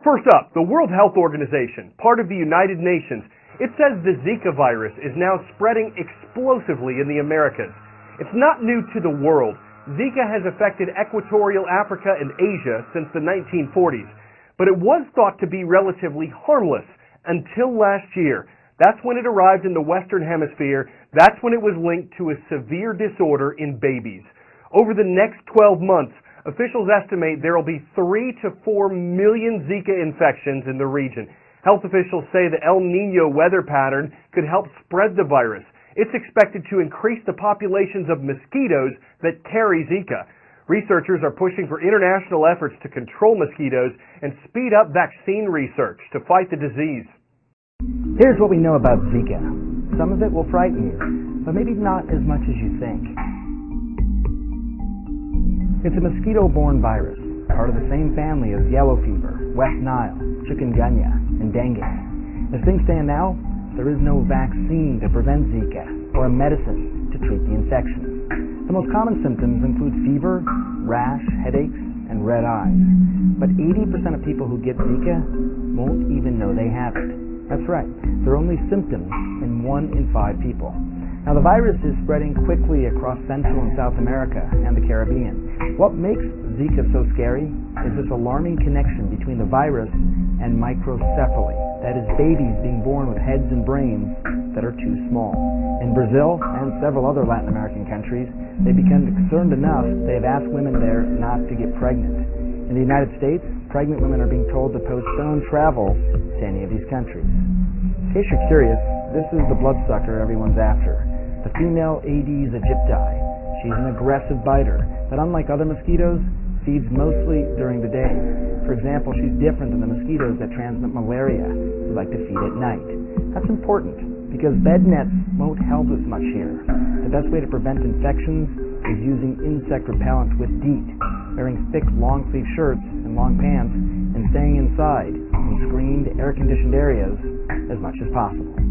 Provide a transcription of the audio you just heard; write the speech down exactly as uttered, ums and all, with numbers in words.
First up, the World Health Organization, part of the United Nations, it says the Zika virus is now spreading explosively in the Americas. It's not new to the world. Zika has affected equatorial Africa and Asia since the nineteen forties, but it was thought to be relatively harmless until last year. That's when it arrived in the Western Hemisphere. That's when it was linked to a severe disorder in babies. Over the next twelve months, officials estimate there will be three to four million Zika infections in the region. Health officials say the El Nino weather pattern could help spread the virus. It's expected to increase the populations of mosquitoes that carry Zika. Researchers are pushing for international efforts to control mosquitoes and speed up vaccine research to fight the disease. Here's what we know about Zika. Some of it will frighten you, but maybe not as much as you think. It's a mosquito-borne virus, part of the same family as yellow fever, West Nile, chikungunya, and dengue. As things stand now, there is no vaccine to prevent Zika or a medicine to treat the infection. The most common symptoms include fever, rash, headaches, and red eyes. But eighty percent of people who get Zika won't even know they have it. That's right, there are only symptoms in one in five people. Now, the virus is spreading quickly across Central and South America and the Caribbean. What makes Zika so scary is this alarming connection between the virus and microcephaly, that is, babies being born with heads and brains that are too small. In Brazil and several other Latin American countries, they've become concerned enough they have asked women there not to get pregnant. In the United States, pregnant women are being told to postpone travel to any of these countries. In case you're curious, this is the bloodsucker everyone's after, the female Aedes aegypti. She's an aggressive biter that, unlike other mosquitoes, feeds mostly during the day. For example, she's different than the mosquitoes that transmit malaria, who like to feed at night. That's important because bed nets won't help as much here. The best way to prevent infections is using insect repellent with DEET, wearing thick long-sleeve shirts and long pants, and staying inside in screened, air-conditioned areas as much as possible.